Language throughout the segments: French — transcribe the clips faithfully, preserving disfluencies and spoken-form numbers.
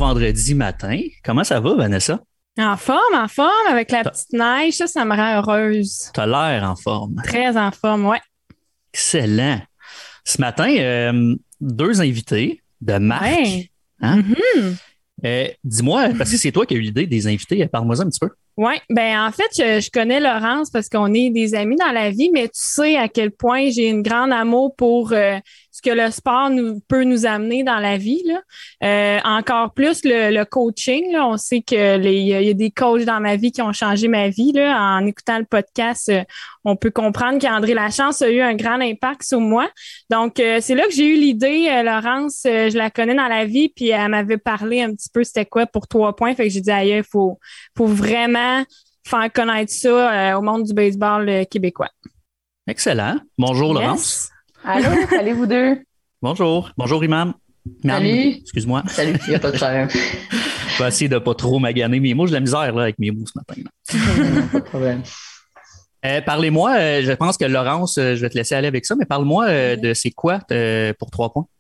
vendredi matin. Comment ça va, Vanessa? En forme, en forme, avec la T'as, petite neige, ça, ça me rend heureuse. t'as l'air en forme. Très en forme, ouais. Excellent. Ce matin, euh, deux invités de Ouais. marque. Hein? Mhm. Euh, dis-moi, parce que c'est toi qui as eu l'idée des invités, parle-moi un petit peu. Oui, ben en fait, je, je connais Laurence parce qu'on est des amis dans la vie, mais tu sais à quel point j'ai une grande amour pour euh, ce que le sport nous, peut nous amener dans la vie, là. Euh, encore plus le, le coaching, là. On sait que les, il y a des coachs dans ma vie qui ont changé ma vie, là. En écoutant le podcast, euh, on peut comprendre qu'André Lachance a eu un grand impact sur moi. Donc, euh, c'est là que j'ai eu l'idée. Euh, Laurence, euh, je la connais dans la vie, puis elle m'avait parlé un petit peu c'était quoi pour trois points. Fait que j'ai dit, aïe, il faut, faut vraiment faire connaître ça euh, au monde du baseball euh, québécois. Excellent. Bonjour, Laurence. Yes. Allô, salut vous deux. Bonjour. Bonjour, Imam. Imam, Salut. excuse-moi. Salut, il n'y a pas de problème. Je vais essayer de pas trop maganer mes mots. J'ai de la misère là, avec mes mots ce matin. Pas de problème. Euh, parlez-moi, euh, je pense que Laurence, euh, je vais te laisser aller avec ça, mais parle-moi euh, de c'est quoi euh, pour trois points?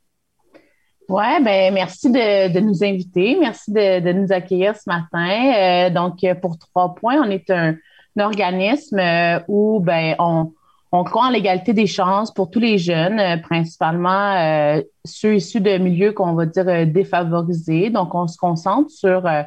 Ouais, ben merci de, de nous inviter. Merci de, de nous accueillir ce matin. Euh, donc, pour trois points, on est un, un organisme euh, où ben on, on croit en l'égalité des chances pour tous les jeunes, euh, principalement euh, ceux issus de milieux qu'on va dire euh, défavorisés. Donc, on se concentre sur euh,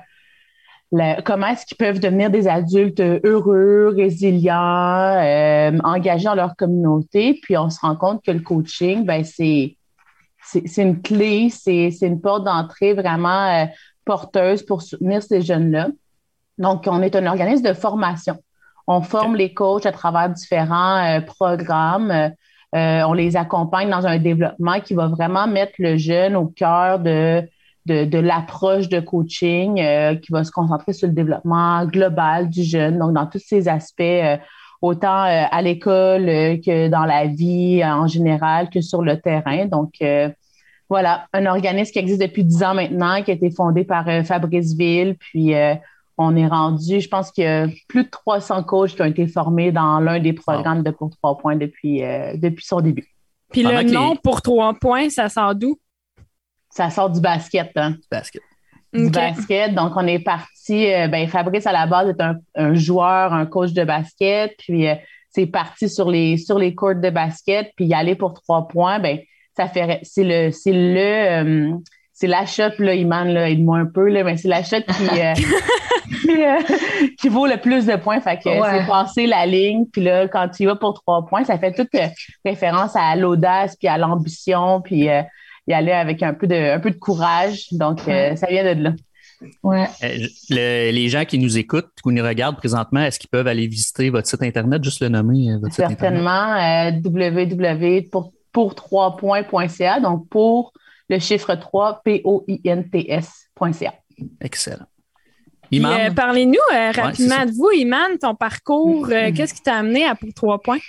le- comment est-ce qu'ils peuvent devenir des adultes heureux, résilients, euh, engagés dans leur communauté. Puis, on se rend compte que le coaching, ben c'est C'est, c'est une clé, c'est, c'est une porte d'entrée vraiment euh, porteuse pour soutenir ces jeunes-là. Donc, on est un organisme de formation. On forme OK. les coachs à travers différents euh, programmes. Euh, on les accompagne dans un développement qui va vraiment mettre le jeune au cœur de, de, de l'approche de coaching, euh, qui va se concentrer sur le développement global du jeune, donc dans tous ces aspects, euh, autant euh, à l'école euh, que dans la vie euh, en général, que sur le terrain. Donc, euh, voilà, un organisme qui existe depuis dix ans maintenant, qui a été fondé par euh, Fabrice Ville. Puis, euh, on est rendu, je pense qu'il y a plus de trois cents coachs qui ont été formés dans l'un des Wow. programmes de Pour trois points depuis, euh, depuis son début. Puis Pendant le que nom les pour trois points, ça sort d'où? Ça sort du basket, hein? baskets. Du OK. basket. Donc, on est parti, euh, ben, Fabrice, à la base, est un, un joueur, un coach de basket. Puis, euh, c'est parti sur les, sur les courts de basket. Puis, y aller pour trois points, ben, ça fait, c'est le, c'est le, euh, c'est la shot, là, Iman, là, aide-moi un peu, là, mais c'est la shot qui, euh, qui, euh, qui vaut le plus de points. Fait que Ouais. c'est passer la ligne. Puis là, quand tu y vas pour trois points, ça fait toute euh, référence à l'audace puis à l'ambition. Puis, euh, y aller avec un peu de, un peu de courage. Donc, euh, ça vient de là. Ouais. Euh, le- les gens qui nous écoutent, qui nous regardent présentement, est-ce qu'ils peuvent aller visiter votre site Internet, juste le nommer, euh, votre site Internet? Certainement, euh, w w w pour, pour trois points point c a, donc pour le chiffre trois, P O I N T S point C A. Excellent. Puis, Imam, euh, parlez-nous euh, c'est rapidement ça. de vous, Iman, ton parcours. euh, Mhm. Qu'est-ce qui t'a amené à pour trois points?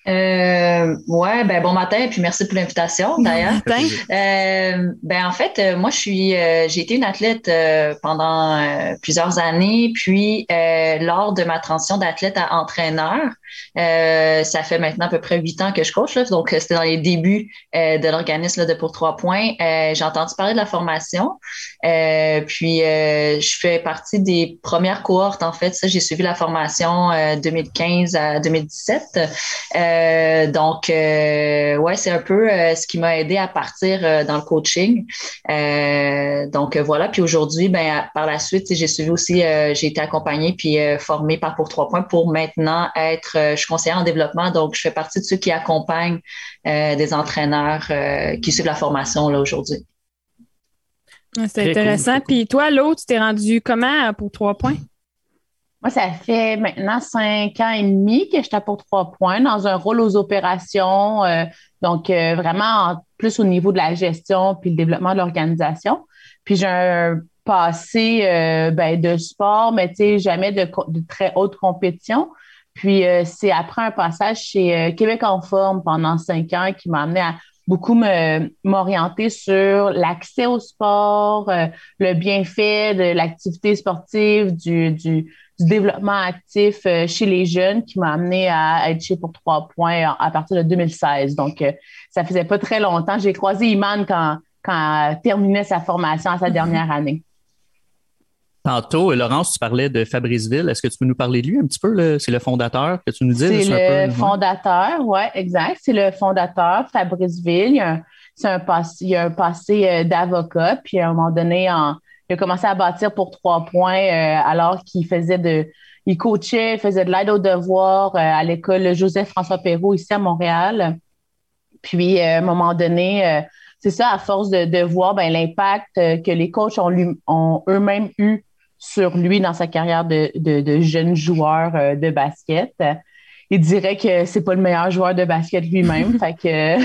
Euh, ouais, ben bon matin, puis merci pour l'invitation d'ailleurs. Matin. Euh, ben en fait, euh, moi je suis, euh, j'ai été une athlète euh, pendant euh, plusieurs années, puis euh, lors de ma transition d'athlète à entraîneur, euh, ça fait maintenant à peu près huit ans que je coach, là, donc euh, c'était dans les débuts euh, de l'organisme là, de Pour trois points. Euh, j'ai entendu parler de la formation, euh, puis euh, je fais partie des premières cohortes en fait. Ça, j'ai suivi la formation euh, deux mille quinze à deux mille dix-sept. Euh, donc, euh, ouais, c'est un peu euh, ce qui m'a aidé à partir euh, dans le coaching. Euh, donc, euh, voilà. Puis aujourd'hui, ben, à- par la suite, j'ai suivi aussi, euh, j'ai été accompagnée puis euh, formée par Pour trois points pour maintenant être, euh, je suis conseillère en développement. Donc, je fais partie de ceux qui accompagnent euh, des entraîneurs euh, qui suivent la formation là aujourd'hui. Ah, c'est Très intéressant. cool, très cool. Puis toi, l'autre, tu t'es rendu comment euh, pour trois points? Moi, ça fait maintenant cinq ans et demi que j'étais à pour trois points dans un rôle aux opérations, euh, donc euh, vraiment en- plus au niveau de la gestion puis le développement de l'organisation. Puis j'ai un passé euh, ben, de sport, mais tu sais, jamais de, co- de très haute compétition. Puis euh, c'est après un passage chez euh, Québec en forme pendant cinq ans qui m'a amené à beaucoup me, m'orienter sur l'accès au sport, euh, le bienfait de l'activité sportive, du, du, du développement actif euh, chez les jeunes qui m'a amené à être chez Pour trois points à, à partir de deux mille seize. Donc, euh, ça faisait pas très longtemps. J'ai croisé Iman quand, quand elle terminait sa formation à sa dernière année. Tantôt, Laurence, tu parlais de Fabrice Ville. Est-ce que tu peux nous parler de lui un petit peu? Là? C'est le fondateur que tu nous disais? C'est un le peu, fondateur, oui, exact. C'est le fondateur, Fabrice Ville. Il a un, c'est un passé, il a un passé euh, d'avocat, puis à un moment donné, en, il a commencé à bâtir pour trois points euh, alors qu'il faisait de... Il coachait, il faisait de l'aide aux devoirs euh, à l'école Joseph-François Perrault ici à Montréal. Puis, euh, à un moment donné, euh, c'est ça, à force de, de voir ben, l'impact euh, que les coachs ont, lui, ont eux-mêmes eu sur lui dans sa carrière de, de, de jeune joueur euh, de basket. Il dirait que c'est pas le meilleur joueur de basket lui-même. Fait que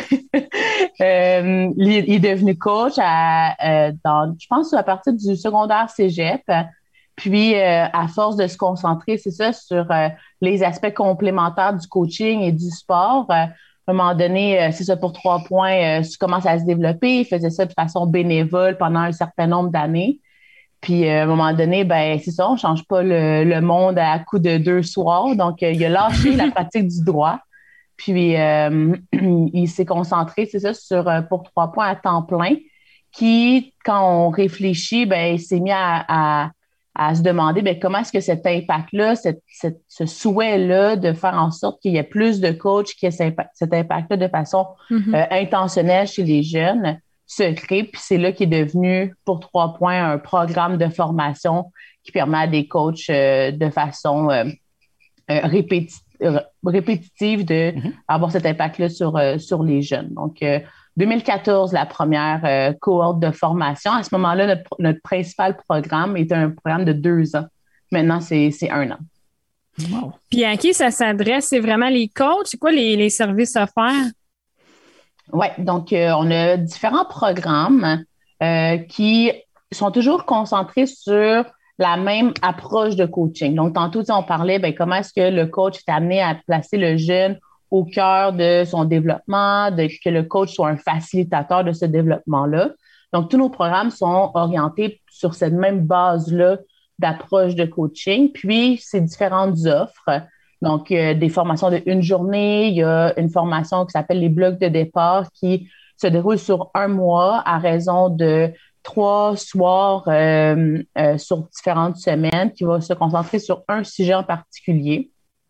euh, il, il est devenu coach à, euh, dans, je pense, à partir du secondaire cégep. Puis, euh, à force de se concentrer, c'est ça, sur euh, les aspects complémentaires du coaching et du sport, euh, à un moment donné, euh, c'est ça, pour trois points, euh, tu commences à se développer. Il faisait ça de façon bénévole pendant un certain nombre d'années. Puis, euh, à un moment donné, ben c'est ça, on change pas le, le monde à coup de deux soirs. Donc, euh, il a lâché la pratique du droit. Puis, euh, il s'est concentré, c'est ça, sur euh, pour trois points à temps plein, qui, quand on réfléchit, ben il s'est mis à, à, à se demander, ben comment est-ce que cet impact-là, cette, cette, ce souhait-là de faire en sorte qu'il y ait plus de coachs qui aient cet impact-là de façon mm-hmm. euh, intentionnelle chez les jeunes, se crée, puis c'est là qu'est devenu, pour trois points, un programme de formation qui permet à des coachs euh, de façon euh, euh, répéti- euh, répétitive d'avoir mm-hmm. cet impact-là sur, euh, sur les jeunes. Donc, euh, deux mille quatorze, la première euh, cohorte de formation. À ce moment-là, notre, notre principal programme était un programme de deux ans. Maintenant, c'est, c'est un an. Wow. Puis à qui ça s'adresse? C'est vraiment les coachs? C'est quoi les, les services offerts? Oui, donc euh, on a différents programmes euh, qui sont toujours concentrés sur la même approche de coaching. Donc, tantôt, on parlait, ben, comment est-ce que le coach est amené à placer le jeune au cœur de son développement, de que le coach soit un facilitateur de ce développement-là. Donc, tous nos programmes sont orientés sur cette même base-là d'approche de coaching. Puis, c'est différentes offres. Donc, euh, des formations de une journée, il y a une formation qui s'appelle les blocs de départ qui se déroule sur un mois à raison de trois soirs euh, euh, sur différentes semaines, qui va se concentrer sur un sujet en particulier,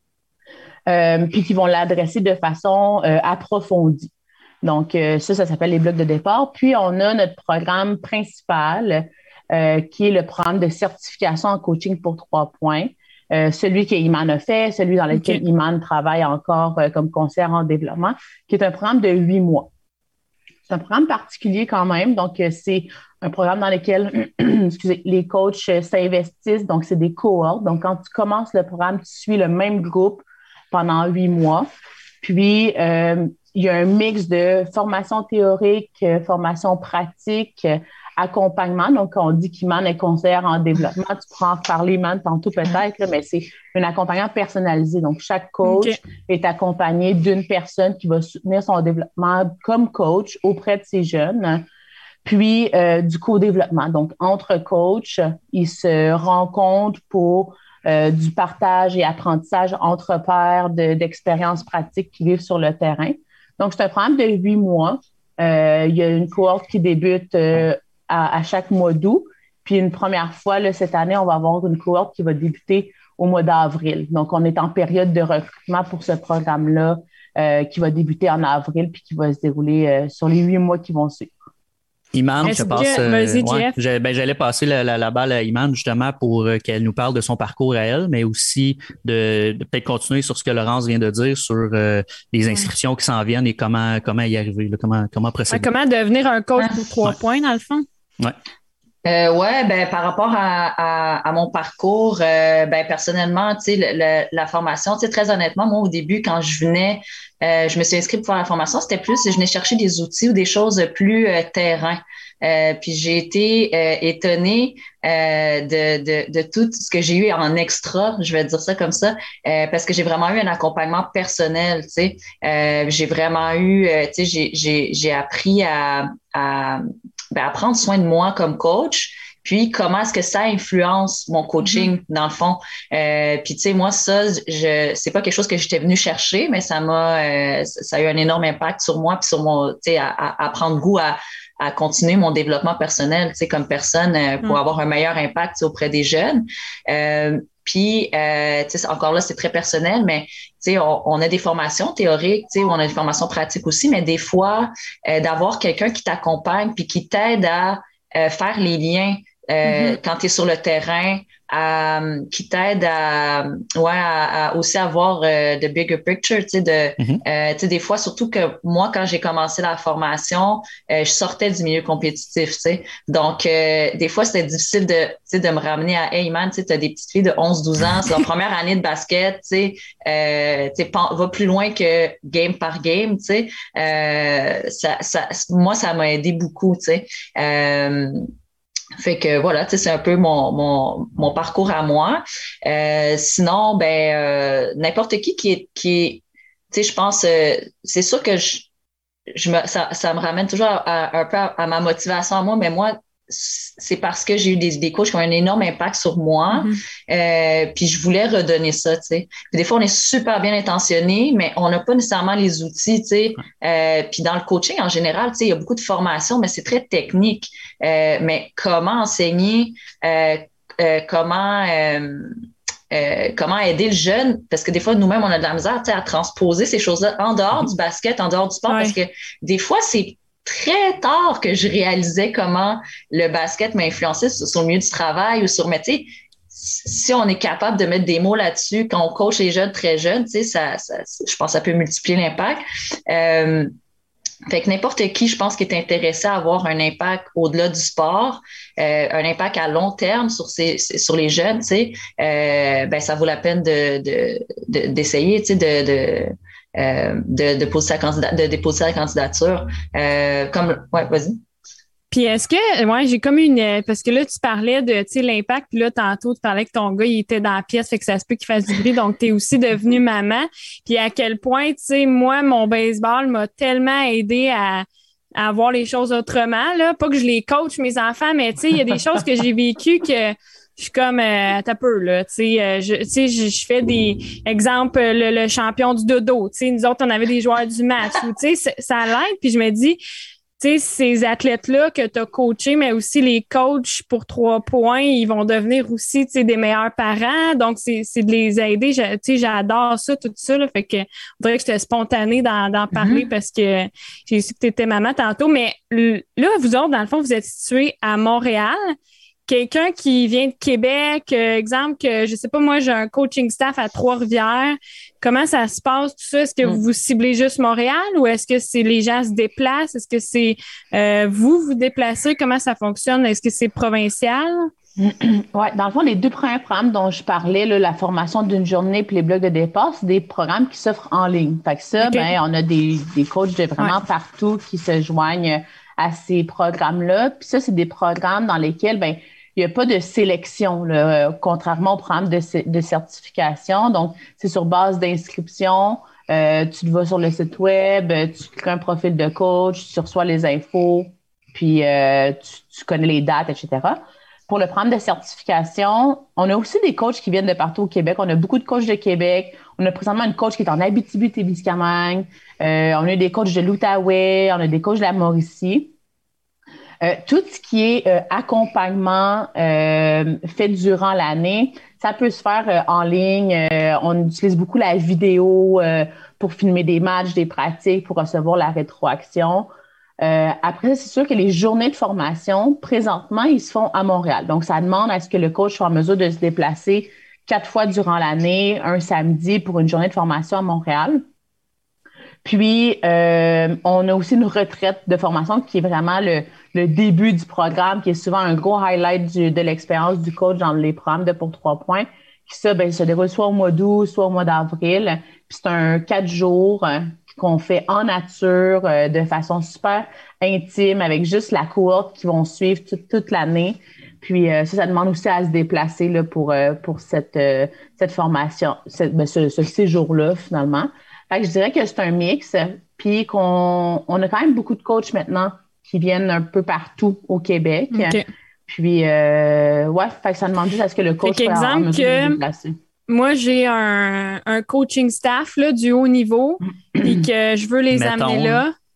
euh, puis qui vont l'adresser de façon euh, approfondie. Donc, euh, ça, ça s'appelle les blocs de départ. Puis, on a notre programme principal, euh, qui est le programme de certification en coaching pour trois points. Euh, celui que Iman a fait, celui dans lequel okay. Iman travaille encore euh, comme conseillère en développement, qui est un programme de huit mois. C'est un programme particulier quand même. Donc, euh, c'est un programme dans lequel excusez, les coachs euh, s'investissent. Donc, c'est des cohortes. Donc, quand tu commences le programme, tu suis le même groupe pendant huit mois. Puis, euh, il y a un mix de formation théorique, euh, formation pratique, euh, accompagnement. Donc, on dit qu'Iman est conseillère en développement. Tu pourras en parler, Iman, tantôt peut-être, là, mais c'est un accompagnement personnalisé. Donc, chaque coach okay. est accompagné d'une personne qui va soutenir son développement comme coach auprès de ses jeunes. Puis, euh, du co-développement. Donc, entre coachs, ils se rencontrent pour euh, du partage et apprentissage entre pairs de, d'expériences pratiques qui vivent sur le terrain. Donc, c'est un programme de huit mois. Euh, il y a une cohorte qui débute euh, À, à chaque mois d'août. Puis une première fois, là, cette année, on va avoir une cohorte qui va débuter au mois d'avril. Donc, on est en période de recrutement pour ce programme-là euh, qui va débuter en avril puis qui va se dérouler euh, sur les huit mois qui vont suivre. Iman, je passe. Euh, ouais, j'ai, ben, j'allais passer la, la, la balle à Iman justement pour euh, qu'elle nous parle de son parcours à elle, mais aussi de, de peut-être continuer sur ce que Laurence vient de dire sur euh, les inscriptions ouais. qui s'en viennent et comment, comment y arriver, là, comment, comment procéder. Ouais, comment devenir un coach pour trois ouais. points, dans le fond? Oui. Euh, ouais, ben par rapport à, à, à mon parcours, euh, ben personnellement, tu sais, le, le, la formation, tu sais, très honnêtement, moi au début, quand je venais, euh, je me suis inscrite pour faire la formation, c'était plus, je venais chercher des outils ou des choses plus euh, terrain. Euh, puis j'ai été euh, étonnée euh, de, de, de tout ce que j'ai eu en extra, je vais dire ça comme ça, euh, parce que j'ai vraiment eu un accompagnement personnel, tu sais. Euh, j'ai vraiment eu, euh, tu sais, j'ai, j'ai, j'ai appris à, à, ben, à prendre soin de moi comme coach. Puis, comment est-ce que ça influence mon coaching, mm-hmm. dans le fond? Euh, puis, tu sais, moi, ça, je c'est pas quelque chose que j'étais venue chercher, mais ça m'a, euh, ça a eu un énorme impact sur moi puis sur mon, tu sais, à, à, à prendre goût à, à continuer mon développement personnel, tu sais, comme personne euh, pour mm. avoir un meilleur impact auprès des jeunes. Euh, Puis, euh, tu sais, encore là, c'est très personnel, mais tu sais, on, on a des formations théoriques, tu sais, on a des formations pratiques aussi, mais des fois, euh, d'avoir quelqu'un qui t'accompagne puis qui t'aide à euh, faire les liens euh, mm-hmm. quand tu es sur le terrain, à, qui t'aide à, ouais, à, à aussi avoir euh, the bigger picture, tu sais, de, mm-hmm. euh, tu sais, des fois, surtout que moi, quand j'ai commencé la formation, euh, je sortais du milieu compétitif, tu sais, donc euh, des fois, c'était difficile de, tu sais, de me ramener à, hey man, tu sais, t'as des petites filles de onze douze ans, c'est leur première année de basket, tu sais, euh, tu sais, va plus loin que game par game, tu sais, euh, ça, ça, moi, ça m'a aidé beaucoup, tu sais. Euh, Fait que voilà, tu sais, c'est un peu mon mon mon parcours à moi. Euh, sinon, ben euh, n'importe qui qui est qui est, tu sais, je pense, euh, c'est sûr que je je me ça ça me ramène toujours à, à, un peu à, à ma motivation à moi, mais moi c'est parce que j'ai eu des, des coachs qui ont un énorme impact sur moi, mm-hmm. euh, puis je voulais redonner ça, tu sais. Puis des fois, on est super bien intentionné, mais on n'a pas nécessairement les outils, tu sais. Euh, puis dans le coaching, en général, tu sais, il y a beaucoup de formations, mais c'est très technique. Euh, mais comment enseigner, euh, euh, comment... Euh, Euh, comment aider le jeune, parce que des fois, nous-mêmes, on a de la misère à transposer ces choses-là en dehors mm-hmm. du basket, en dehors du sport, ouais. parce que des fois, c'est très tard que je réalisais comment le basket m'a influencé sur, sur le milieu du travail ou sur, mais tu sais, si on est capable de mettre des mots là-dessus, quand on coach les jeunes très jeunes, tu sais, ça, ça, je pense que ça peut multiplier l'impact. Euh, Fait que n'importe qui, je pense, qui est intéressé à avoir un impact au-delà du sport, euh, un impact à long terme sur ces, sur les jeunes, tu sais, euh, ben ça vaut la peine de, de, de d'essayer, tu sais, de, de, euh, de, de poser sa candidature, de déposer sa candidature. Euh, comme, ouais, vas-y. Puis est-ce que, ouais, j'ai comme une, parce que là, tu parlais de, tu sais, l'impact, puis là, tantôt, tu parlais que ton gars, il était dans la pièce, fait que ça se peut qu'il fasse du bruit, donc t'es aussi devenue maman. Puis à quel point, tu sais, moi, mon baseball m'a tellement aidé à, à voir les choses autrement, là. Pas que je les coach, mes enfants, mais tu sais, il y a des choses que j'ai vécues que je suis comme, euh, t'as peu, là, tu sais, euh, je, tu sais, je, je fais des exemples, le, le champion du dodo, tu sais, nous autres, on avait des joueurs du match, ou tu sais, ça l'aide, puis je me dis, tu sais, ces athlètes-là que tu as coachés, mais aussi les coachs pour trois points, ils vont devenir aussi, tu sais, des meilleurs parents. Donc, c'est, c'est de les aider. Tu sais, j'adore ça, tout ça, là. Fait que, on dirait que j'étais spontanée d'en, d'en parler mm-hmm. parce que j'ai su que tu étais maman tantôt. Mais là, vous autres, dans le fond, vous êtes situés à Montréal. Quelqu'un qui vient de Québec, euh, exemple que, je sais pas, moi, j'ai un coaching staff à Trois-Rivières. Comment ça se passe, tout ça? Est-ce que mm. vous ciblez juste Montréal ou est-ce que c'est les gens se déplacent? Est-ce que c'est euh, vous vous déplacez? Comment ça fonctionne? Est-ce que c'est provincial? Oui, dans le fond, les deux premiers programmes dont je parlais, là, la formation d'une journée puis les blocs de départ, c'est des programmes qui s'offrent en ligne. Fait que ça, okay. ben, on a des, des coachs de vraiment ouais. partout qui se joignent à ces programmes-là. Puis ça, c'est des programmes dans lesquels, ben, il n'y a pas de sélection, là, contrairement au programme de, de certification. Donc, c'est sur base d'inscription. Euh, tu vas sur le site web, tu crées un profil de coach, tu reçois les infos, puis euh, tu, tu connais les dates, et cetera. Pour le programme de certification, on a aussi des coachs qui viennent de partout au Québec. On a beaucoup de coachs de Québec. On a présentement une coach qui est en Abitibi-Témiscamingue. Euh, on a des coachs de l'Outaouais. On a des coachs de la Mauricie. Euh, tout ce qui est euh, accompagnement euh, fait durant l'année, ça peut se faire euh, en ligne. Euh, on utilise beaucoup la vidéo euh, pour filmer des matchs, des pratiques, pour recevoir la rétroaction. Euh, après, c'est sûr que les journées de formation, présentement, ils se font à Montréal. Donc, ça demande à ce que le coach soit en mesure de se déplacer quatre fois durant l'année, un samedi pour une journée de formation à Montréal. Puis, euh, on a aussi une retraite de formation qui est vraiment le, le début du programme, qui est souvent un gros highlight du, de l'expérience du coach dans les programmes de pour trois points. Qui ça, ben, se déroule soit au mois d'août, soit au mois d'avril. Puis, c'est un quatre jours euh, qu'on fait en nature, euh, de façon super intime, avec juste la cohorte qui vont suivre toute, toute l'année. Puis, euh, ça, ça demande aussi à se déplacer là, pour, euh, pour cette, euh, cette formation, cette, ben, ce, ce séjour-là, finalement. Fait que je dirais que c'est un mix, puis qu'on on a quand même beaucoup de coachs maintenant qui viennent un peu partout au Québec. Okay. Puis, euh, ouais, fait que ça demande juste à ce que le coach soit en mesure de se déplacer. Moi, j'ai un, un coaching staff là, du haut niveau et que je veux les Mettons, amener là.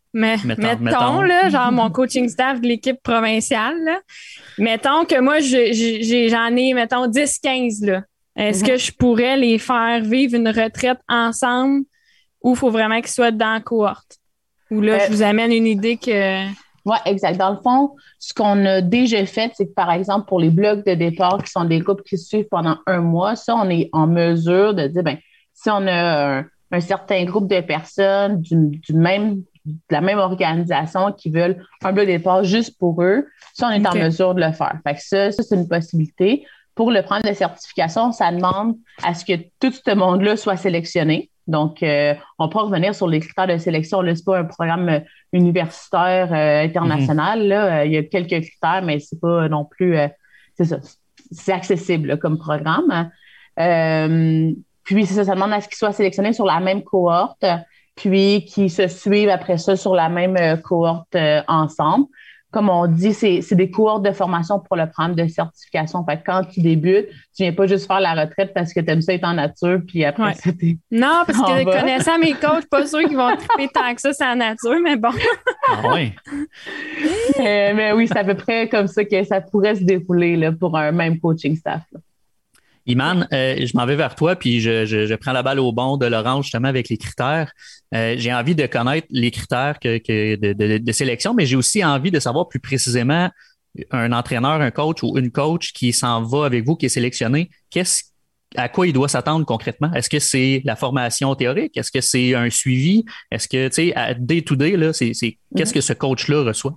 Mais, mettons, mettons, mettons, là, genre mon coaching staff de l'équipe provinciale, là, mettons que moi, je, j'ai, j'en ai, mettons, dix quinze, là. Est-ce mm-hmm. que je pourrais les faire vivre une retraite ensemble ou il faut vraiment qu'ils soient dans la cohorte? Ou là, euh, je vous amène une idée que... Oui, exact. Dans le fond, ce qu'on a déjà fait, c'est que, par exemple, pour les blocs de départ qui sont des groupes qui se suivent pendant un mois, ça, on est en mesure de dire, bien, si on a un, un certain groupe de personnes du, du même, de la même organisation qui veulent un bloc de départ juste pour eux, ça, on est okay. en mesure de le faire. Fait que ça, ça, c'est une possibilité. Pour le prendre de certification, ça demande à ce que tout ce monde-là soit sélectionné. Donc, euh, on peut revenir sur les critères de sélection. Là, c'est pas un programme euh, universitaire euh, international. Là. Euh, il y a quelques critères, mais c'est pas non plus... Euh, c'est ça. C'est accessible là, comme programme. Euh, puis, c'est ça, ça demande à ce qu'ils soient sélectionnés sur la même cohorte, puis qu'ils se suivent après ça sur la même euh, cohorte euh, ensemble. Comme on dit, c'est, c'est des cohortes de formation pour le programme de certification. Fait que quand tu débutes, tu viens pas juste faire la retraite parce que tu aimes ça être en nature, puis après ouais. ça, t'es... Non, parce que connaissant mes coachs, pas sûr qu'ils vont triper tant que ça, c'est en nature, mais bon. Ah oui? euh, mais oui, c'est à peu près comme ça que ça pourrait se dérouler là, pour un même coaching staff. Là. Iman, euh, je m'en vais vers toi, puis je, je, je prends la balle au bond de Laurence justement avec les critères. Euh, j'ai envie de connaître les critères que, que de, de, de sélection, mais j'ai aussi envie de savoir plus précisément un entraîneur, un coach ou une coach qui s'en va avec vous, qui est sélectionné, qu'est-ce, à quoi il doit s'attendre concrètement? Est-ce que c'est la formation théorique? Est-ce que c'est un suivi? Est-ce que, tu sais, à day to day, là, c'est, c'est, mm-hmm. qu'est-ce que ce coach-là reçoit?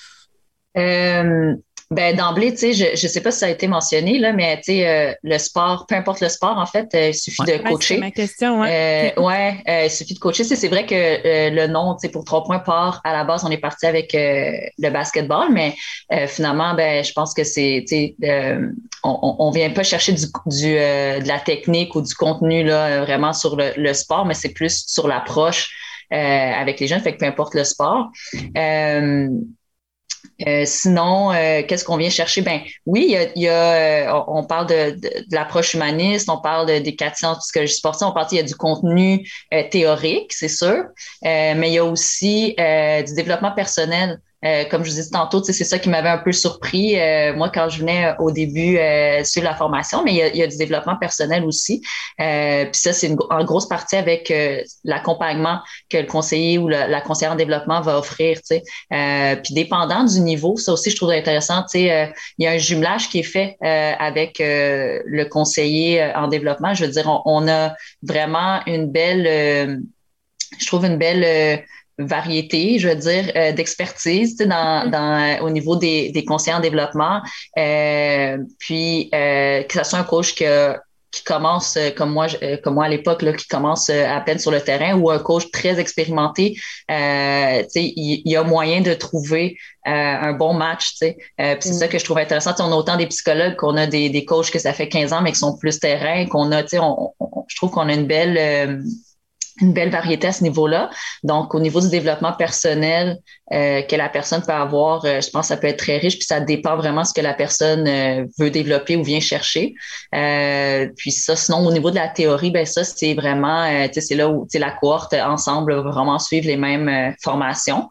Euh... Ben d'emblée, tu sais, je je sais pas si ça a été mentionné là, mais tu sais, euh, le sport, peu importe le sport, en fait, euh, il suffit ouais, de coacher. Ouais, c'est ma question, ouais. Euh, ouais, euh, il suffit de coacher. C'est c'est vrai que euh, le nom, tu sais, pour trois points part à la base, on est parti avec euh, le basketball, mais euh, finalement, ben je pense que c'est, tu sais, euh, on on vient pas chercher du du euh, de la technique ou du contenu là, vraiment sur le, le sport, mais c'est plus sur l'approche euh, avec les jeunes. Fait que peu importe le sport. Euh, Euh, sinon, euh, qu'est-ce qu'on vient chercher? Ben oui, il y a, il y a euh, on parle de, de, de l'approche humaniste, on parle de, des quatre sciences psychologie sportive, on parle il y a du contenu euh, théorique, c'est sûr, euh, mais il y a aussi euh, du développement personnel. Euh, comme je vous disais tantôt, c'est ça qui m'avait un peu surpris, euh, moi, quand je venais au début euh, sur la formation, mais il y a, il y a du développement personnel aussi. Euh, puis ça, c'est une, en grosse partie avec euh, l'accompagnement que le conseiller ou le, la conseillère en développement va offrir. Euh, puis dépendant du niveau, ça aussi, je trouve intéressant. Euh, il y a un jumelage qui est fait euh, avec euh, le conseiller en développement. Je veux dire, on, on a vraiment une belle, euh, je trouve une belle... Euh, variété, je veux dire, euh, d'expertise, tu sais, dans, dans, au niveau des, des conseillers en développement. Euh, puis, euh, que ce soit un coach que, qui commence, euh, comme moi, euh, comme moi à l'époque, là, qui commence euh, à peine sur le terrain, ou un coach très expérimenté, euh, tu sais, il, il y a moyen de trouver euh, un bon match, tu sais. Euh, puis c'est mm. ça que je trouve intéressant. Tu sais, on a autant des psychologues qu'on a des, des coachs que ça fait quinze ans, mais qui sont plus terrain, qu'on a, tu sais, on, on, je trouve qu'on a une belle... Euh, une belle variété à ce niveau-là. Donc, au niveau du développement personnel euh, que la personne peut avoir, euh, je pense que ça peut être très riche, puis ça dépend vraiment de ce que la personne euh, veut développer ou vient chercher. Euh, puis ça, sinon, au niveau de la théorie, ben ça, c'est vraiment, euh, tu sais, c'est là où, tu sais, la cohorte ensemble va vraiment suivre les mêmes euh, formations.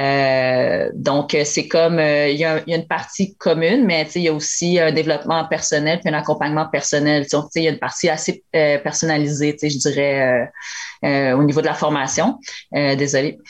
Euh, donc, c'est comme, euh, il y a, il y a une partie commune, mais tu sais, il y a aussi un développement personnel puis un accompagnement personnel. Donc, tu sais, il y a une partie assez euh, personnalisée, tu sais, je dirais, euh, Euh, au niveau de la formation. Euh, désolée.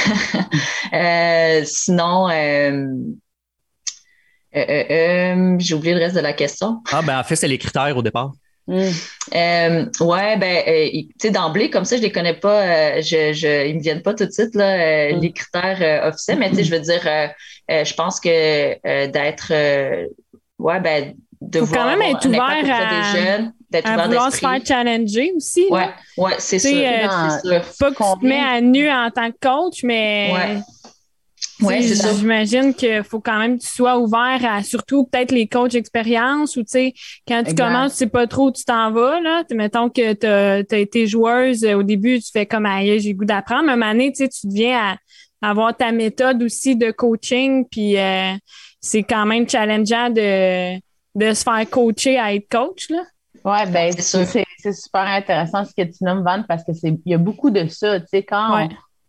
euh, sinon, euh, euh, euh, euh, j'ai oublié le reste de la question. Ah, ben en fait, c'est les critères au départ. Mmh. Euh, ouais, ben, euh, tu sais, d'emblée, comme ça, je les connais pas, euh, je, je, ils me viennent pas tout de suite, là, euh, mmh. les critères euh, officiels, mais tu sais, je veux dire, euh, euh, je pense que euh, d'être, euh, ouais, ben, de faut voir quand même être ouvert à... des jeunes. D'être à ouvert vouloir d'esprit. se faire challenger aussi. Ouais, là. ouais, c'est sûr. Euh, c'est sûr. Pas que tu te mets à nu en tant que coach, mais ouais. Ouais, c'est ça. J'imagine qu'il faut quand même que tu sois ouvert à surtout peut-être les coachs expérience ou tu sais, quand tu exact. Commences, tu sais pas trop où tu t'en vas, là. Mettons que tu as été joueuse, au début, tu fais comme aïe, j'ai le goût d'apprendre. Mais à un moment donné, tu sais, tu deviens à avoir ta méthode aussi de coaching, puis euh, c'est quand même challengeant de, de se faire coacher à être coach, là. Oui, ben c'est, c'est, c'est super intéressant ce que tu nommes, Van, parce que c'est il y a beaucoup de ça. Tu sais, quand, ouais.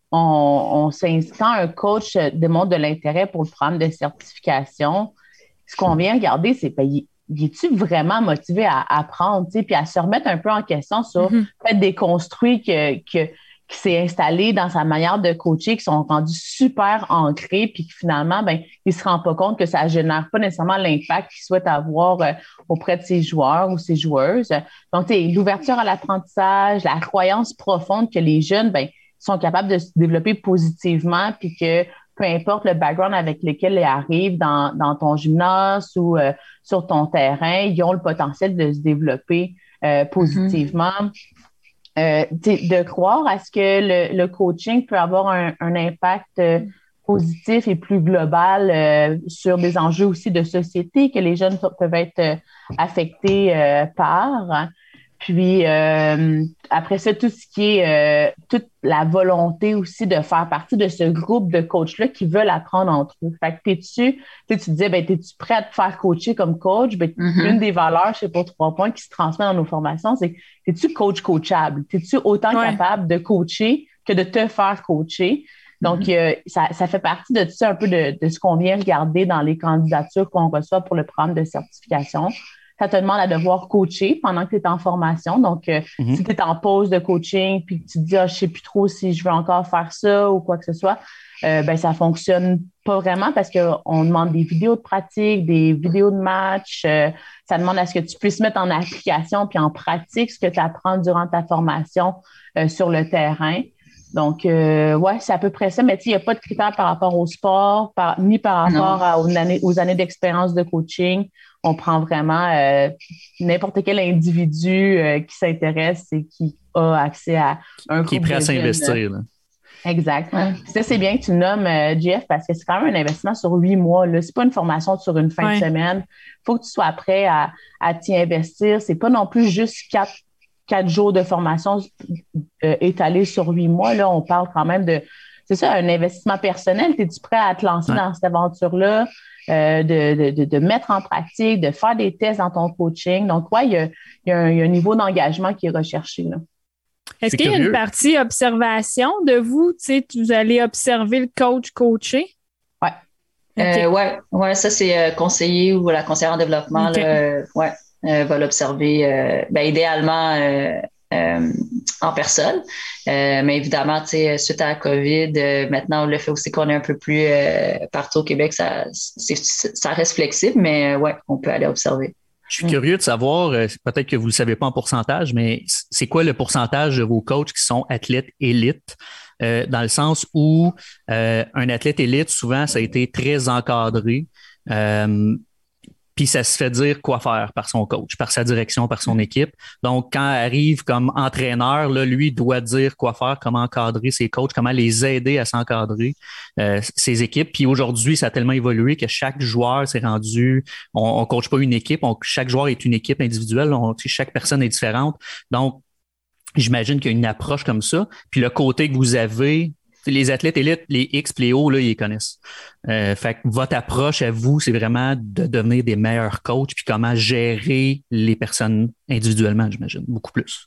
on, on s'inscrit, quand un coach démontre de l'intérêt pour le programme de certification, ce qu'on vient regarder, c'est ben, il, il est-tu vraiment motivé à apprendre, tu sais, puis à se remettre un peu en question sur mm-hmm. peut-être des construits que, que, qui s'est installé dans sa manière de coacher, qui sont rendus super ancrés, puis que finalement, ben, il se rend pas compte que ça génère pas nécessairement l'impact qu'il souhaite avoir euh, auprès de ses joueurs ou ses joueuses. Donc, tu sais, l'ouverture à l'apprentissage, la croyance profonde que les jeunes, ben, sont capables de se développer positivement, puis que peu importe le background avec lequel ils arrivent dans, dans ton gymnase ou euh, sur ton terrain, ils ont le potentiel de se développer euh, positivement. Mm-hmm. Euh, de croire à ce que le, le coaching peut avoir un, un impact euh, positif et plus global euh, sur des enjeux aussi de société que les jeunes peuvent être euh, affectés euh, par. Puis euh, après ça, tout ce qui est euh, toute la volonté aussi de faire partie de ce groupe de coachs-là qui veulent apprendre entre eux. Fait que t'es-tu, tu tu disais, ben, t'es-tu prêt à te faire coacher comme coach? Ben, mm-hmm. Une des valeurs, je sais pas, trois points qui se transmet dans nos formations, c'est t'es-tu coach coachable? T'es-tu autant ouais. capable de coacher que de te faire coacher? Donc, mm-hmm. euh, ça, ça fait partie de tout ça un peu de, de ce qu'on vient regarder dans les candidatures qu'on reçoit pour le programme de certification. Ça te demande à devoir coacher pendant que tu es en formation. Donc, euh, mm-hmm. si tu es en pause de coaching puis que tu te dis ah, « je sais plus trop si je veux encore faire ça » ou quoi que ce soit, euh, ben ça fonctionne pas vraiment parce qu'on demande des vidéos de pratique, des vidéos de match. Euh, ça demande à ce que tu puisses mettre en application puis en pratique ce que tu apprends durant ta formation euh, sur le terrain. Donc, euh, ouais, c'est à peu près ça. Mais tu sais, il n'y a pas de critères par rapport au sport, par, ni par rapport à, aux années, aux années d'expérience de coaching. On prend vraiment euh, n'importe quel individu euh, qui s'intéresse et qui a accès à un groupe qui est prêt à s'investir. Là. Exact. Ouais. Ça, c'est bien que tu nommes, euh, Jeff, parce que c'est quand même un investissement sur huit mois. Là. C'est pas une formation sur une fin ouais. de semaine. Il faut que tu sois prêt à, à t'y investir. C'est pas non plus juste quatre, quatre jours de formation euh, étalés sur huit mois. Là, on parle quand même de, c'est ça, un investissement personnel. Es-tu prêt à te lancer ouais. dans cette aventure-là? Euh, de, de, de mettre en pratique, de faire des tests dans ton coaching. Donc, ouais, il y a, y a, un, y a un niveau d'engagement qui est recherché, là. Est-ce qu'il y a une partie observation de vous? Tu sais, vous allez observer le coach coacher? Oui. Okay. Euh, ouais, ouais, ça, c'est euh, conseiller ou la conseillère en développement, okay. là, euh, ouais, euh, va l'observer, euh, ben, idéalement euh, euh, en personne. Euh, mais évidemment, tu sais, suite à la COVID, euh, maintenant, le fait aussi qu'on est un peu plus euh, partout au Québec, ça, c'est, ça reste flexible, mais euh, ouais, on peut aller observer. Je suis curieux de savoir, peut-être que vous ne le savez pas en pourcentage, mais c'est quoi le pourcentage de vos coachs qui sont athlètes élites? Euh, dans le sens où euh, un athlète élite, souvent, ça a été très encadré. Euh, Puis ça se fait dire quoi faire par son coach, par sa direction, par son équipe. Donc, quand il arrive comme entraîneur, là, lui doit dire quoi faire, comment encadrer ses coachs, comment les aider à s'encadrer, euh, ses équipes. Puis aujourd'hui, ça a tellement évolué que chaque joueur s'est rendu, on ne coach pas une équipe, on, chaque joueur est une équipe individuelle, on, chaque personne est différente. Donc, j'imagine qu'il y a une approche comme ça. Puis le côté que vous avez, les athlètes élites, les X, les O, là, ils les connaissent. Euh, fait que votre approche à vous, c'est vraiment de devenir des meilleurs coachs puis comment gérer les personnes individuellement, j'imagine, beaucoup plus.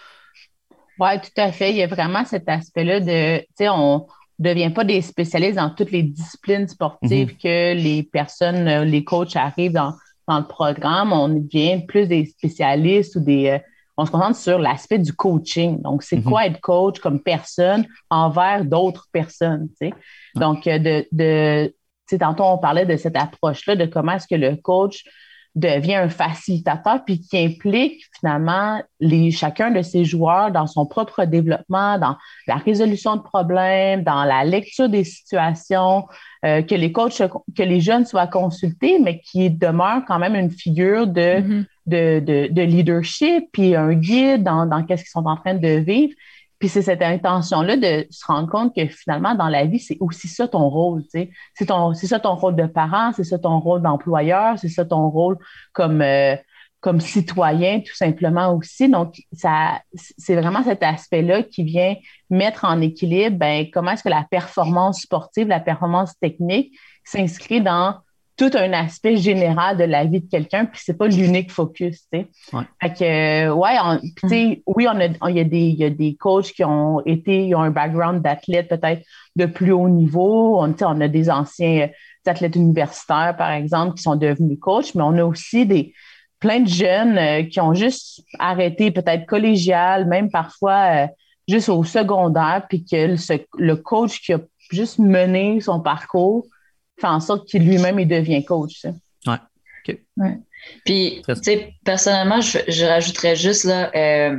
Oui, tout à fait. Il y a vraiment cet aspect-là de, tu sais, on ne devient pas des spécialistes dans toutes les disciplines sportives mm-hmm. que les personnes, les coachs arrivent dans, dans le programme. On devient plus des spécialistes ou des... Euh, on se concentre sur l'aspect du coaching. Donc, c'est mm-hmm. quoi être coach comme personne envers d'autres personnes, tu sais. Mm-hmm. Donc, de, de tu sais, tantôt, on parlait de cette approche-là, de comment est-ce que le coach devient un facilitateur puis qui implique finalement les, chacun de ses joueurs dans son propre développement, dans la résolution de problèmes, dans la lecture des situations, euh, que les coachs, que les jeunes soient consultés, mais qui demeurent quand même une figure de, mm-hmm. de, de, de leadership puis un guide dans, dans qu'est-ce qu'ils sont en train de vivre. Puis c'est cette intention-là de se rendre compte que finalement, dans la vie, c'est aussi ça ton rôle, tu sais. C'est ton, c'est ça ton rôle de parent, c'est ça ton rôle d'employeur, c'est ça ton rôle comme, euh, comme citoyen, tout simplement aussi. Donc, ça, c'est vraiment cet aspect-là qui vient mettre en équilibre, ben, comment est-ce que la performance sportive, la performance technique s'inscrit dans tout un aspect général de la vie de quelqu'un, puis c'est pas l'unique focus, tu sais. Ouais. Fait que, ouais, on, tu sais, oui, on a, on, il y a des, il y a des coachs qui ont été, ils ont un background d'athlète peut-être de plus haut niveau. On, tu sais, on a des anciens athlètes universitaires, par exemple, qui sont devenus coachs, mais on a aussi des, plein de jeunes euh, qui ont juste arrêté, peut-être collégial, même parfois euh, juste au secondaire, puis que le, le coach qui a juste mené son parcours fait en sorte qu'il lui-même il devient coach. Ça. Ouais. OK. Ouais. Puis, tu sais, personnellement, je, je rajouterais juste, là, euh,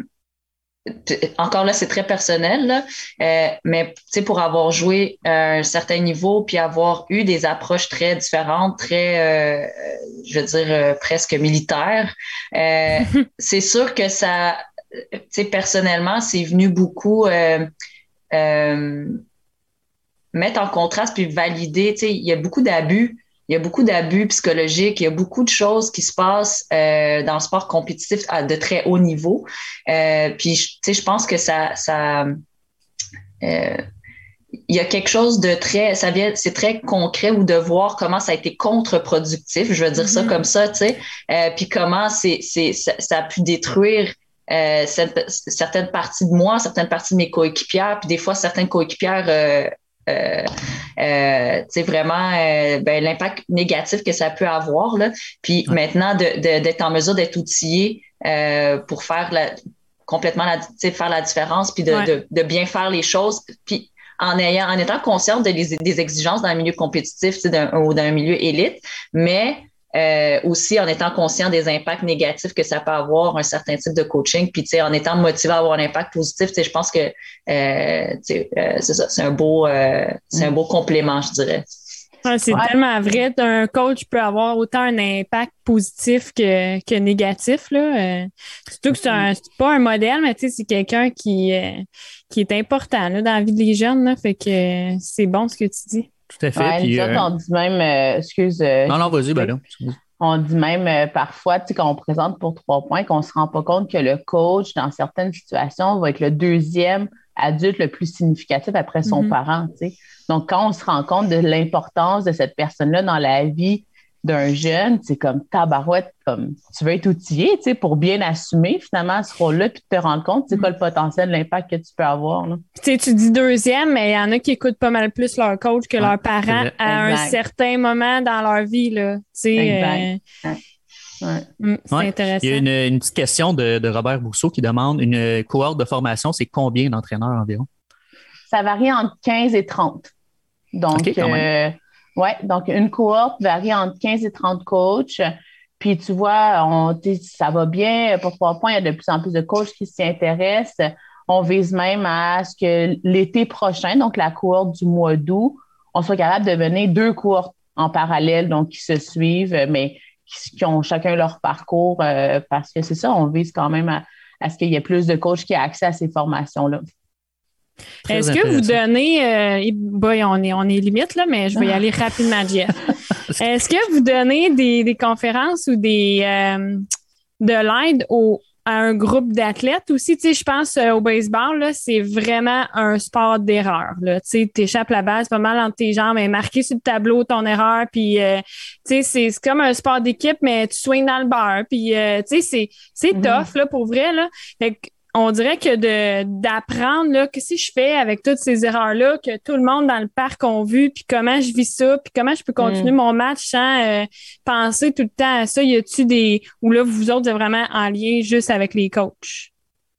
encore là, c'est très personnel, là, euh, mais tu sais, pour avoir joué à un certain niveau puis avoir eu des approches très différentes, très, euh, je veux dire, euh, presque militaires, euh, c'est sûr que ça, tu sais, personnellement, c'est venu beaucoup euh, euh, mettre en contraste puis valider, tu sais, il y a beaucoup d'abus. Il y a beaucoup d'abus psychologiques, il y a beaucoup de choses qui se passent euh, dans le sport compétitif à de très haut niveau. Euh, puis, tu sais, je pense que ça, ça, euh, il y a quelque chose de très, ça vient, c'est très concret ou de voir comment ça a été contre-productif, je veux dire mm-hmm. ça comme ça, tu sais, euh, puis comment c'est, c'est, ça, ça a pu détruire euh, cette, certaines parties de moi, certaines parties de mes coéquipières, puis des fois certaines coéquipières. Euh, Euh, euh, tu sais, vraiment euh, ben, l'impact négatif que ça peut avoir là. Puis ouais. maintenant de, de, d'être en mesure d'être outillé euh, pour faire la, complètement la, tu sais, faire la différence puis de, ouais. de, de bien faire les choses puis en ayant en étant consciente de les, des exigences dans un milieu compétitif, tu sais, d'un, ou d'un milieu élite, mais Euh, aussi en étant conscient des impacts négatifs que ça peut avoir un certain type de coaching, puis tu sais en étant motivé à avoir un impact positif, tu sais je pense que euh, tu sais euh, c'est ça, c'est un beau euh, c'est un beau complément, je dirais. Ouais, c'est ouais. tellement vrai. Un coach peut avoir autant un impact positif que, que négatif là. Euh, surtout que c'est, un, c'est pas un modèle, mais tu sais c'est quelqu'un qui euh, qui est important là, dans la vie des jeunes là, fait que euh, c'est bon ce que tu dis. Tout à fait. Ouais, puis, euh... on dit même, euh, excuse. Euh, non, non, vas-y, ben non. On dit même euh, parfois, tu sais, quand on présente pour trois points, qu'on se rend pas compte que le coach, dans certaines situations, va être le deuxième adulte le plus significatif après son mm-hmm. parent, tu sais. Donc, quand on se rend compte de l'importance de cette personne-là dans la vie d'un jeune, c'est comme tabarouette, comme tu veux être outillé, tu sais, pour bien assumer finalement ce rôle-là, puis te rendre compte, c'est quoi le potentiel, l'impact que tu peux avoir. Là. Tu sais, tu dis deuxième, mais il y en a qui écoutent pas mal plus leur coach que ah, leurs parents à exact. Un certain moment dans leur vie, là. Tu sais, exact. Euh, ouais. C'est ouais. intéressant. Il y a une, une petite question de, de Robert Bourseau qui demande une cohorte de formation, c'est combien d'entraîneurs environ? Ça varie entre quinze et trente. Donc, okay, euh, oui, donc une cohorte varie entre quinze et trente coachs. Puis tu vois, on, ça va bien. Pour trois points, il y a de plus en plus de coachs qui s'y intéressent. On vise même à ce que l'été prochain, donc la cohorte du mois d'août, on soit capable de mener deux cohortes en parallèle, donc qui se suivent, mais qui, qui ont chacun leur parcours, euh, parce que c'est ça, on vise quand même à, à ce qu'il y ait plus de coachs qui aient accès à ces formations-là. Très Est-ce que vous donnez, euh, boy, on est, on est limite, là, mais je vais y aller rapidement, Jeff. Est-ce que vous donnez des, des conférences ou des euh, de l'aide au, à un groupe d'athlètes aussi? Tu sais, je pense euh, au baseball, là, c'est vraiment un sport d'erreur. Là. Tu sais, t'échappes la balle, c'est pas mal entre tes jambes, mais marqué sur le tableau ton erreur, puis euh, tu sais, c'est, c'est comme un sport d'équipe, mais tu swings dans le beurre, puis euh, tu sais, c'est, c'est mm-hmm. tough, là, pour vrai, là. Fait que on dirait que de d'apprendre là que si je fais avec toutes ces erreurs-là, que tout le monde dans le parc ont vu, puis comment je vis ça, puis comment je peux continuer mm. mon match sans euh, penser tout le temps à ça. Y a-tu des ou là vous autres êtes vraiment en lien juste avec les coachs?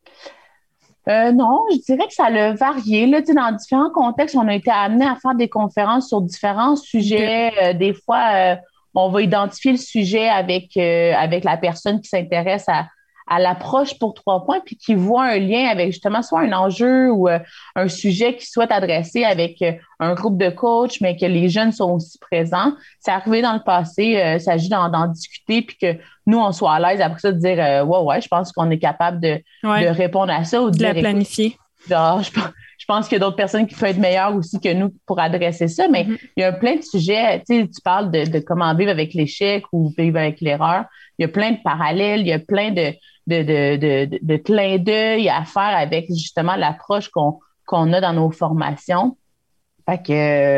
Euh, non, je dirais que ça a varié. Là, tu sais, dans différents contextes, on a été amené à faire des conférences sur différents sujets. Okay. Euh, des fois, euh, on va identifier le sujet avec euh, avec la personne qui s'intéresse à à l'approche pour trois points, puis qui voit un lien avec justement soit un enjeu ou euh, un sujet qui souhaite adresser avec euh, un groupe de coachs, mais que les jeunes sont aussi présents. C'est arrivé dans le passé, euh, il s'agit d'en, d'en discuter, puis que nous, on soit à l'aise après ça de dire euh, « Ouais, ouais, je pense qu'on est capable de, ouais. de répondre à ça. » ou de, de la planifier. Genre, je pense, je pense qu'il y a d'autres personnes qui peuvent être meilleures aussi que nous pour adresser ça, mais mm-hmm. il y a plein de sujets. Tu sais, tu parles de, de comment vivre avec l'échec ou vivre avec l'erreur. Il y a plein de parallèles, il y a plein de de, de, de, de clin d'œil à faire avec justement l'approche qu'on, qu'on a dans nos formations. Fait que,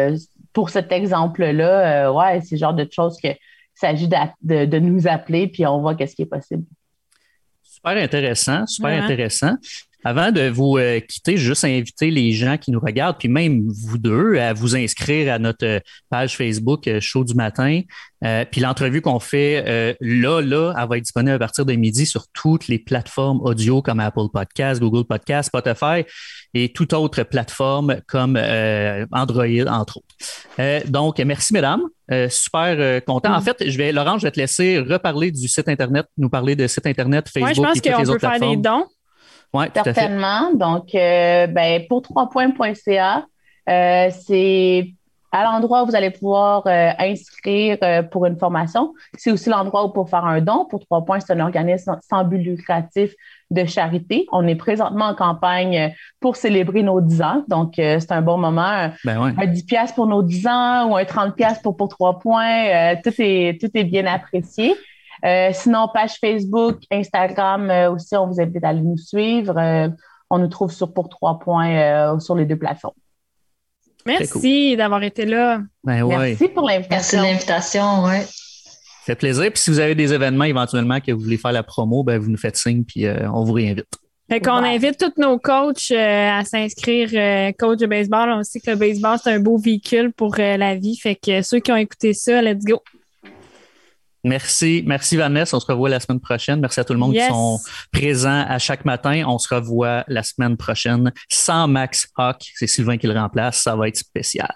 pour cet exemple-là, euh, ouais, c'est le genre de choses que il s'agit de, de, de nous appeler, puis on voit qu'est-ce qui est possible. Super intéressant, super ouais. intéressant. Avant de vous euh, quitter, juste inviter les gens qui nous regardent, puis même vous deux, à vous inscrire à notre page Facebook euh, Show du matin. Euh, puis l'entrevue qu'on fait euh, là, là, elle va être disponible à partir de midi sur toutes les plateformes audio comme Apple Podcasts, Google Podcasts, Spotify et toute autre plateforme comme euh, Android, entre autres. Euh, donc, merci, mesdames. Euh, super euh, content. En fait, je vais, Laurent, je vais te laisser reparler du site Internet, nous parler de site Internet, Facebook ouais, je pense et toutes les qu'on autres peut plateformes. Faire des dons. Oui, tout certainement. À fait. Donc, euh, ben, pour trois points point c a, euh, c'est à l'endroit où vous allez pouvoir euh, inscrire euh, pour une formation. C'est aussi l'endroit où pour faire un don. Pour trois points, c'est un organisme sans but lucratif de charité. On est présentement en campagne pour célébrer nos dix ans. Donc, euh, c'est un bon moment. Ben ouais. Un dix piastres pour nos dix ans ou un trente piastres pour, pour trois points. Euh, tout est, tout est bien apprécié. Euh, sinon, page Facebook, Instagram euh, aussi, on vous invite à aller nous suivre. Euh, on nous trouve sur Pour trois points euh, sur les deux plateformes. Merci cool. d'avoir été là. Ben ouais. Merci pour l'invitation. Merci de l'invitation, ouais. Ça fait plaisir. Puis si vous avez des événements éventuellement que vous voulez faire la promo, ben vous nous faites signe puis euh, on vous réinvite. Fait qu'on ouais. invite tous nos coachs euh, à s'inscrire euh, coach de baseball. On sait que le baseball, c'est un beau véhicule pour euh, la vie. Fait que ceux qui ont écouté ça, let's go. Merci. Merci, Vanessa. On se revoit la semaine prochaine. Merci à tout le monde yes. qui sont présents à chaque matin. On se revoit la semaine prochaine sans Max Hawk. C'est Sylvain qui le remplace. Ça va être spécial.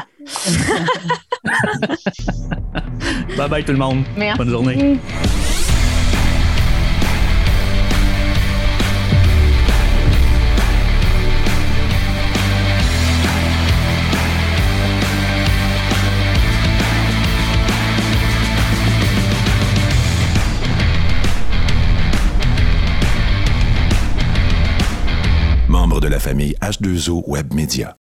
Bye bye tout le monde. Merci. Bonne journée. Membre de la famille H deux O Web Media.